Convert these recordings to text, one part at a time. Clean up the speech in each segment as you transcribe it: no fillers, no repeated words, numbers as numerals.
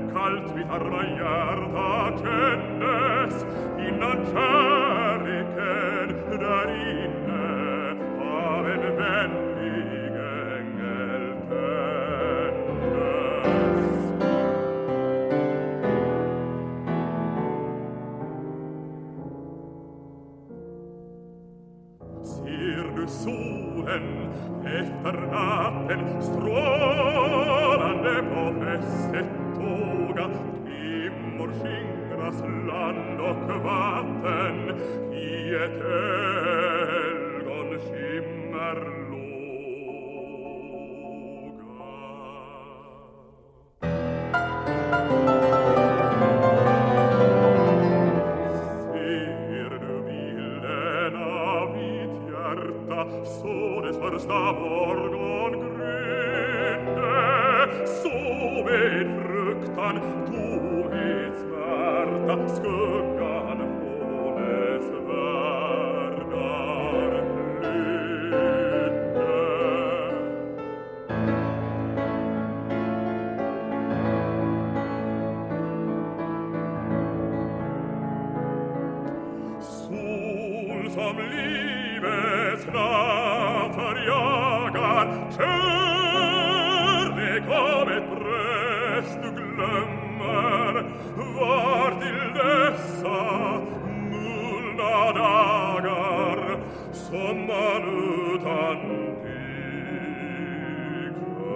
kallt vid arma hjärta kändes innan kärleken där inne av en vänlig ängel tändes. Ser du solen efter natten strålande på fästet tåga, dimmor skingras land och vatten i ett ögonskimmerlåga. Ser du bilden av ditt hjärta så dess första morgongrynne, så med fruktan, tomhet, smärta, skuggan från dess världar flydde. Sol som livets natter jagar, kärlek av ett bröst du glömmer, var till dessa mulna dagar som man utan dig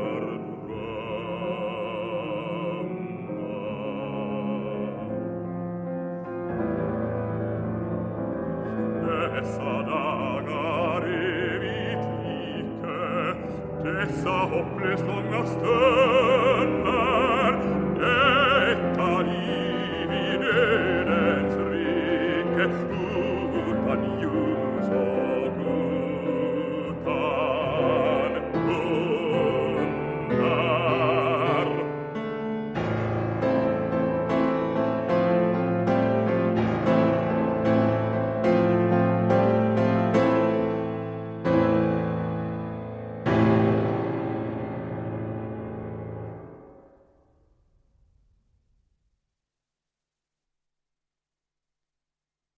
fördrömma. Dessa dagar evigt like, dessa hopplöst långa stunder, detta liv i dödens rike utan ljus och